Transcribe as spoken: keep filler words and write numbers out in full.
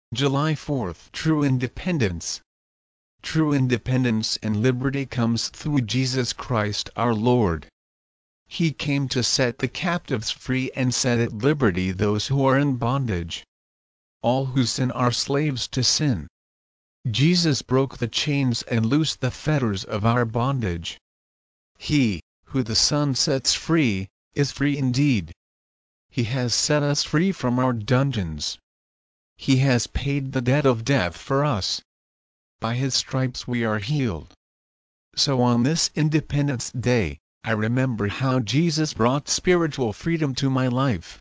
July fourth. True independence. True independence and liberty comes through Jesus Christ our Lord. He came to set the captives free and set at liberty those who are in bondage. All who sin are slaves to sin. Jesus broke the chains and loosed the fetters of our bondage. He, who the Son sets free, is free indeed. He has set us free from our dungeons. He has paid the debt of death for us. By His stripes we are healed. So on this Independence Day, I remember how Jesus brought spiritual freedom to my life.